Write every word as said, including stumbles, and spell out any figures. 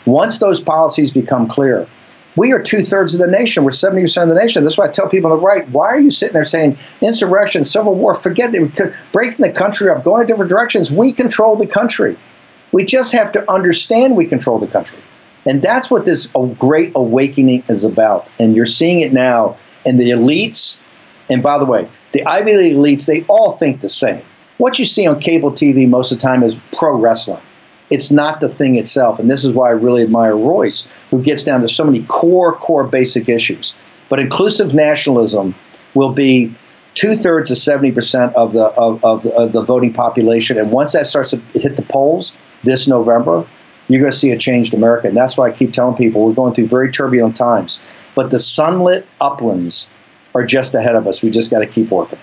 Once those policies become clear, we are two-thirds of the nation. We're seventy percent of the nation. That's why I tell people on the right, why are you sitting there saying insurrection, civil war, forget it, breaking the country up, going in different directions. We control the country. We just have to understand we control the country. And that's what this great awakening is about. And you're seeing it now. And the elites, and by the way, the Ivy League elites, they all think the same. What you see on cable T V most of the time is pro wrestling. It's not the thing itself. And this is why I really admire Royce, who gets down to so many core, core basic issues. But inclusive nationalism will be two-thirds to seventy percent of the, of, of, the, of the voting population. And once that starts to hit the polls this November, you're going to see a changed America. And that's why I keep telling people we're going through very turbulent times. But the sunlit uplands are just ahead of us. We just got to keep working.